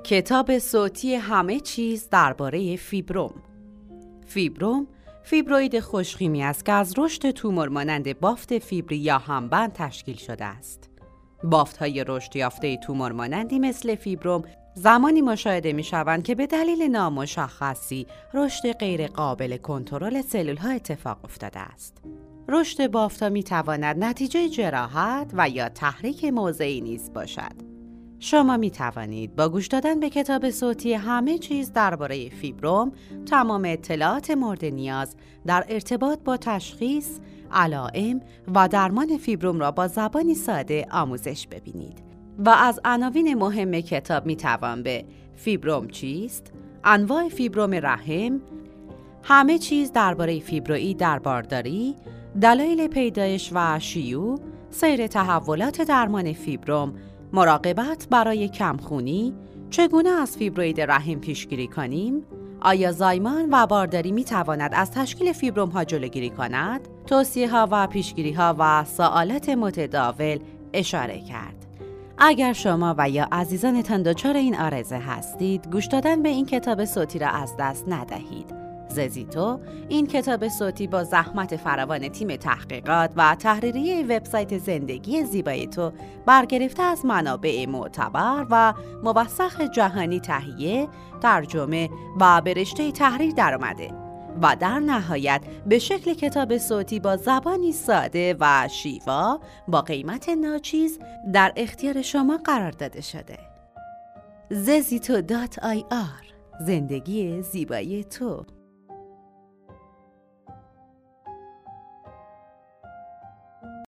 کتاب صوتی همه چیز درباره فیبروم. فیبروم فیبروید خوشخیمی است که از رشد تومور مانند بافت فیبری یا همبند تشکیل شده است. بافت‌های رشد یافته تومور مانندی مثل فیبروم زمانی مشاهده می‌شوند که به دلیل نامشخصی رشد غیر قابل کنترل سلول‌ها اتفاق افتاده است. رشد بافت‌ها می‌تواند نتیجه جراحت و یا تحریک موضعی نیز باشد. شما می توانید با گوش دادن به کتاب صوتی همه چیز درباره فیبروم تمام اطلاعات مورد نیاز در ارتباط با تشخیص، علائم و درمان فیبروم را با زبانی ساده آموزش ببینید. و از عناوین مهم کتاب می توان به فیبروم چیست، انواع فیبروم رحم، همه چیز درباره فیبروئید در بارداری، دلایل پیدایش و شیوع، سیر تحولات درمان فیبروم، مراقبت برای کمخونی، چگونه از فیبروید رحم پیشگیری کنیم، آیا زایمان و بارداری می تواند از تشکیل فیبروم ها جلوگیری کند، توصیه ها و پیشگیری ها و سوالات متداول اشاره کرد. اگر شما و یا عزیزانتان دچار این عارضه هستید، گوش دادن به این کتاب صوتی را از دست ندهید. ززیتو این کتاب صوتی با زحمت فراوان تیم تحقیقات و تحریریه وبسایت زندگی زیبای تو برگرفته از منابع معتبر و موثق جهانی تهیه، ترجمه و به رشته تحریر درآمده و در نهایت به شکل کتاب صوتی با زبانی ساده و شیوا با قیمت ناچیز در اختیار شما قرار داده شده. zezito.ir زندگی زیبای تو.